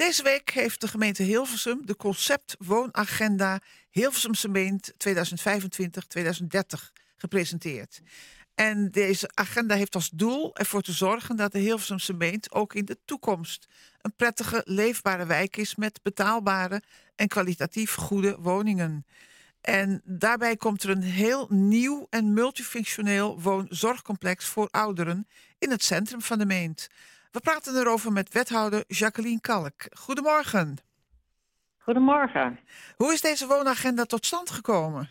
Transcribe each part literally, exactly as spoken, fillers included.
Deze week heeft de gemeente Hilversum de concept woonagenda Hilversumse Meent tweeduizend vijfentwintig tweeduizend dertig gepresenteerd. En deze agenda heeft als doel ervoor te zorgen dat de Hilversumse Meent ook in de toekomst een prettige, leefbare wijk is met betaalbare en kwalitatief goede woningen. En daarbij komt er een heel nieuw en multifunctioneel woonzorgcomplex voor ouderen in het centrum van de Meent. We praten erover met wethouder Jacqueline Kalk. Goedemorgen. Goedemorgen. Hoe is deze woonagenda tot stand gekomen?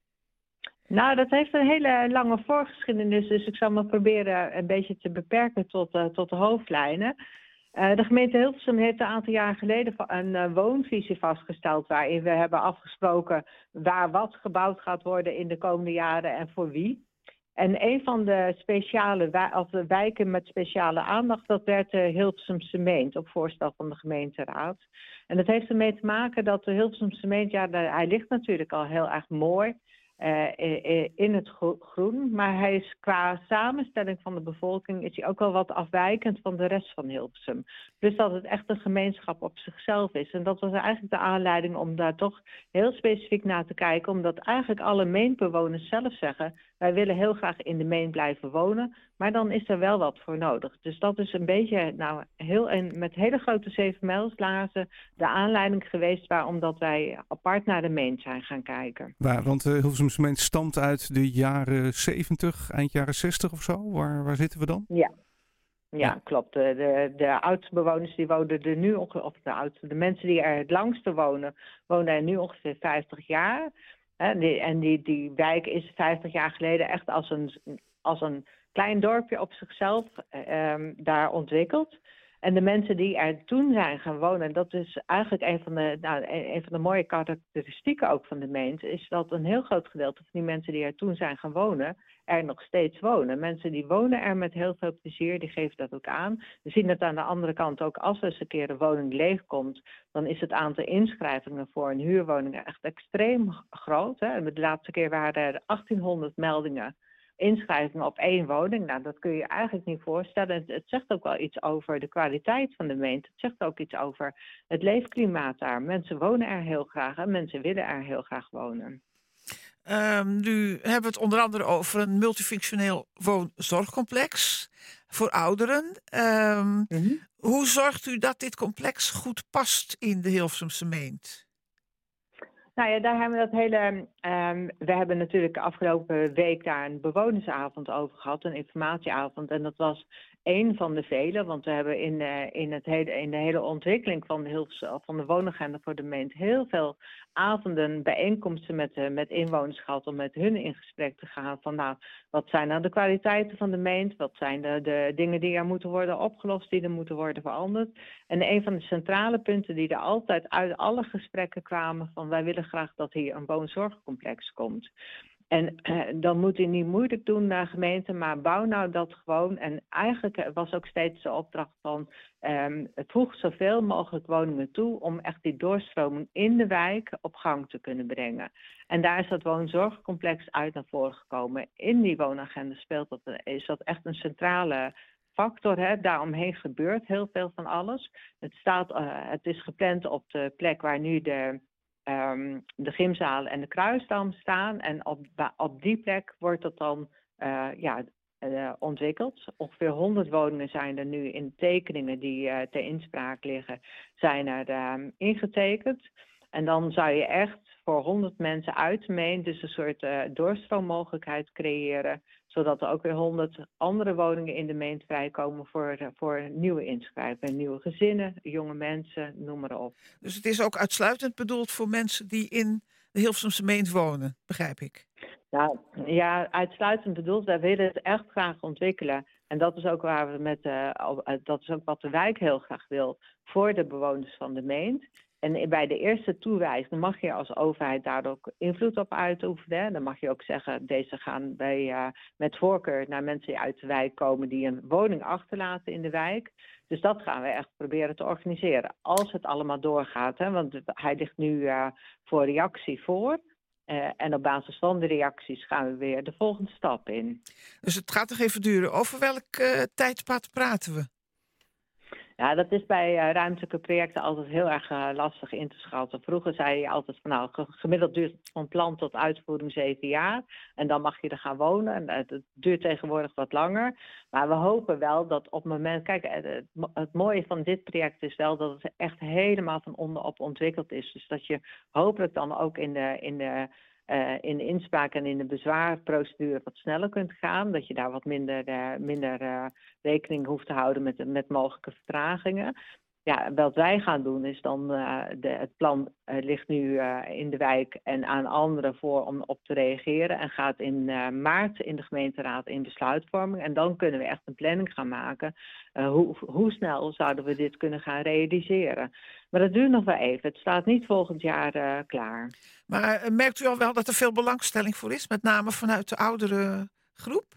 Nou, dat heeft een hele lange voorgeschiedenis, dus ik zal me proberen een beetje te beperken tot, uh, tot de hoofdlijnen. Uh, de gemeente Hilversum heeft een aantal jaar geleden een uh, woonvisie vastgesteld waarin we hebben afgesproken waar wat gebouwd gaat worden in de komende jaren en voor wie. En een van de speciale wij- of de wijken met speciale aandacht, dat werd de Hilversumse Meent op voorstel van de gemeenteraad. En dat heeft ermee te maken dat de Hilversumse Meent, ja, de, hij ligt natuurlijk al heel erg mooi uh, in het groen, maar hij is qua samenstelling van de bevolking is hij ook wel wat afwijkend van de rest van Hilversum. Dus dat het echt een gemeenschap op zichzelf is. En dat was eigenlijk de aanleiding om daar toch heel specifiek naar te kijken, omdat eigenlijk alle Meentbewoners zelf zeggen: wij willen heel graag in de Meent blijven wonen, maar dan is er wel wat voor nodig. Dus dat is een beetje, nou, heel een, met hele grote zeven mijlslaarzen de aanleiding geweest waarom dat wij apart naar de Meent zijn gaan kijken. Waar, want de uh, Hilversumse Meent stamt uit de jaren zeventig, eind jaren zestig of zo. Waar, waar zitten we dan? Ja. Ja, ja, klopt. De, de, de oudste bewoners die wonen er nu ongeveer, of de oudste, de mensen die er het langste wonen, wonen er nu ongeveer vijftig jaar. En die, en die, die wijk is vijftig jaar geleden echt als een, als een klein dorpje op zichzelf um, daar ontwikkeld. En de mensen die er toen zijn gaan wonen, dat is eigenlijk een van de, nou, een van de mooie karakteristieken ook van de Meent, is dat een heel groot gedeelte van die mensen die er toen zijn gaan wonen, er nog steeds wonen. Mensen die wonen er met heel veel plezier, die geven dat ook aan. We zien het aan de andere kant ook, als er eens een keer een woning leegkomt, dan is het aantal inschrijvingen voor een huurwoning echt extreem groot. Hè. De laatste keer waren er achttienhonderd meldingen, inschrijvingen op één woning. Nou, dat kun je je eigenlijk niet voorstellen. Het, het zegt ook wel iets over de kwaliteit van de Meent. Het zegt ook iets over het leefklimaat daar. Mensen wonen er heel graag en mensen willen er heel graag wonen. Um, nu hebben we het onder andere over een multifunctioneel woonzorgcomplex voor ouderen. Um, mm-hmm. Hoe zorgt u dat dit complex goed past in de Hilversumse Meent? Nou ja, daar hebben we dat hele. Um, we hebben natuurlijk de afgelopen week daar een bewonersavond over gehad, een informatieavond. En dat was één van de vele, want we hebben in, uh, in, het hele, in de hele ontwikkeling van de, Hilversum, van de woonagenda voor de Meent heel veel avonden, bijeenkomsten met, uh, met inwoners gehad om met hun in gesprek te gaan. Van nou, wat zijn nou de kwaliteiten van de Meent? Wat zijn de, de dingen die er moeten worden opgelost, die er moeten worden veranderd? En een van de centrale punten die er altijd uit alle gesprekken kwamen, van wij willen graag dat hier een woonzorgcomplex komt. En uh, dan moet u niet moeilijk doen naar gemeente, maar bouw nou dat gewoon. En eigenlijk was ook steeds de opdracht van um, voeg zoveel mogelijk woningen toe om echt die doorstroming in de wijk op gang te kunnen brengen. En daar is dat woonzorgcomplex uit naar voren gekomen. In die woonagenda speelt dat, is dat echt een centrale factor. Hè? Daaromheen gebeurt heel veel van alles. Het, staat, uh, het is gepland op de plek waar nu de Um, de gymzaal en de kruisdam staan. En op, op die plek wordt dat dan uh, ja, uh, ontwikkeld. Ongeveer honderd woningen zijn er nu in tekeningen die uh, ter inspraak liggen, zijn er um, ingetekend. En dan zou je echt voor honderd mensen uit de Meent dus een soort uh, doorstroommogelijkheid creëren, zodat er ook weer honderd andere woningen in de Meent vrijkomen voor, uh, voor nieuwe inschrijvingen, nieuwe gezinnen, jonge mensen, noem maar op. Dus het is ook uitsluitend bedoeld voor mensen die in de Hilversumse Meent wonen, begrijp ik? Nou, ja, uitsluitend bedoeld. Wij willen het echt graag ontwikkelen. En dat is ook waar we met, uh, dat is ook wat de wijk heel graag wil voor de bewoners van de Meent. En bij de eerste toewijzing mag je als overheid daar ook invloed op uitoefenen. Dan mag je ook zeggen, deze gaan bij, uh, met voorkeur naar mensen die uit de wijk komen die een woning achterlaten in de wijk. Dus dat gaan we echt proberen te organiseren. Als het allemaal doorgaat, hè, want hij ligt nu uh, voor reactie voor. Uh, en op basis van de reacties gaan we weer de volgende stap in. Dus het gaat nog even duren. Over welk uh, tijdpad praten we? Ja, dat is bij uh, ruimtelijke projecten altijd heel erg uh, lastig in te schatten. Vroeger zei je altijd van nou, gemiddeld duurt het van plan tot uitvoering zeven jaar. En dan mag je er gaan wonen. En uh, het duurt tegenwoordig wat langer. Maar we hopen wel dat op het moment... Kijk, het, het mooie van dit project is wel dat het echt helemaal van onderop ontwikkeld is. Dus dat je hopelijk dan ook in de... In de Uh, in de inspraak en in de bezwaarprocedure wat sneller kunt gaan. Dat je daar wat minder, uh, minder uh, rekening hoeft te houden met, met mogelijke vertragingen. Ja, wat wij gaan doen is dan, uh, de, het plan uh, ligt nu uh, in de wijk en aan anderen voor om op te reageren. En gaat in uh, maart in de gemeenteraad in besluitvorming. En dan kunnen we echt een planning gaan maken. Uh, hoe, hoe snel zouden we dit kunnen gaan realiseren? Maar dat duurt nog wel even. Het staat niet volgend jaar uh, klaar. Maar uh, merkt u al wel dat er veel belangstelling voor is? Met name vanuit de oudere groep?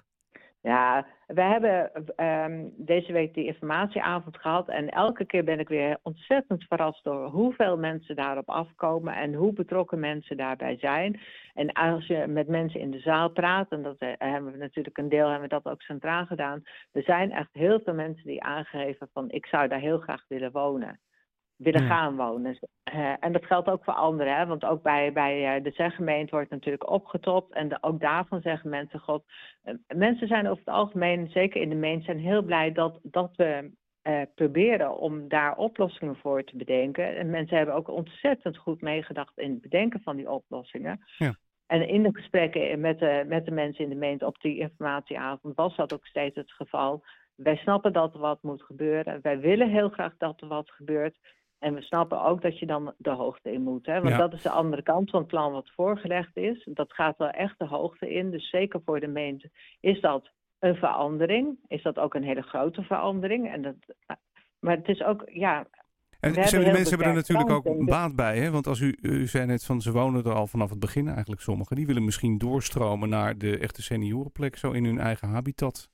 Ja, we hebben um, deze week die informatieavond gehad. En elke keer ben ik weer ontzettend verrast door hoeveel mensen daarop afkomen. En hoe betrokken mensen daarbij zijn. En als je met mensen in de zaal praat, en dat uh, hebben we natuurlijk een deel, hebben we dat ook centraal gedaan. Er zijn echt heel veel mensen die aangeven van ik zou daar heel graag willen wonen. willen Ja. gaan wonen. Uh, en dat geldt ook voor anderen, hè? Want ook bij, bij uh, de zeggemeente wordt natuurlijk opgetopt. En de, ook daarvan zeggen mensen, god, uh, mensen zijn over het algemeen, zeker in de meen, zijn heel blij dat, dat we uh, proberen om daar oplossingen voor te bedenken. En mensen hebben ook ontzettend goed meegedacht in het bedenken van die oplossingen. Ja. En in de gesprekken met de, met de mensen in de gemeente op die informatieavond was dat ook steeds het geval. Wij snappen dat er wat moet gebeuren. Wij willen heel graag dat er wat gebeurt. En we snappen ook dat je dan de hoogte in moet. Hè? Want Ja. dat is de andere kant van het plan wat voorgelegd is. Dat gaat wel echt de hoogte in. Dus zeker voor de gemeente is dat een verandering. Is dat ook een hele grote verandering. En dat, maar het is ook, ja... En We zijn die heel mensen hebben er natuurlijk beperkt ook plan, baat bij. Hè? Want als u, u zei net van ze wonen er al vanaf het begin eigenlijk sommigen. Die willen misschien doorstromen naar de echte seniorenplek. Zo in hun eigen habitat.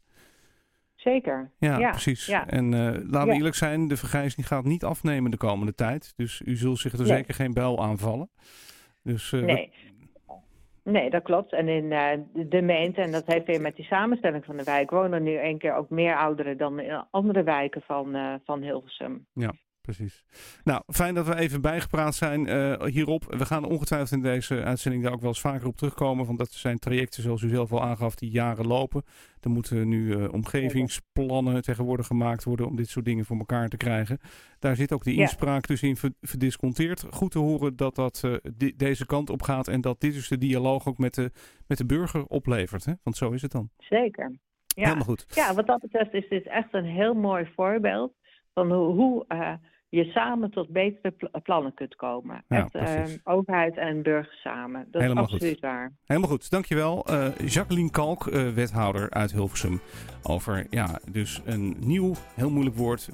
Zeker. Ja, ja precies. Ja. En uh, laten we Ja. eerlijk zijn, de vergrijzing gaat niet afnemen de komende tijd. Dus u zult zich er Nee. zeker geen bel aanvallen. Dus, uh, Nee. Nee, dat klopt. En in uh, de gemeente, en dat heeft weer met die samenstelling van de wijk, wonen nu één keer ook meer ouderen dan in andere wijken van, uh, van Hilversum. Ja, precies. Nou, fijn dat we even bijgepraat zijn uh, hierop. We gaan ongetwijfeld in deze uitzending daar ook wel eens vaker op terugkomen. Want dat zijn trajecten, zoals u zelf al aangaf, die jaren lopen. Er moeten nu uh, omgevingsplannen tegenwoordig gemaakt worden om dit soort dingen voor elkaar te krijgen. Daar zit ook de inspraak dus in verdisconteerd. Goed te horen dat dat uh, de, deze kant op gaat en dat dit dus de dialoog ook met de, met de burger oplevert. Hè? Want zo is het dan. Zeker. Ja. Helemaal goed. Ja, wat dat betreft is dit echt een heel mooi voorbeeld van hoe, hoe uh, je samen tot betere pl- plannen kunt komen. Ja, Echt uh, overheid en burgers samen. Dat Helemaal is absoluut goed. waar. Helemaal goed, dankjewel. Uh, Jacqueline Kalk, uh, wethouder uit Hilversum. Over ja, dus een nieuw, heel moeilijk woord,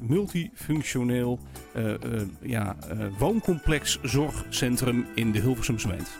multifunctioneel uh, uh, ja, uh, wooncomplex zorgcentrum in de Hilversumse gemeente.